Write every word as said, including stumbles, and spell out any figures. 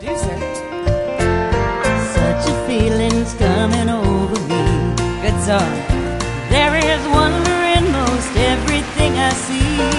producer. Such a feeling's coming over me. Good song. There is wonder in most everything I see.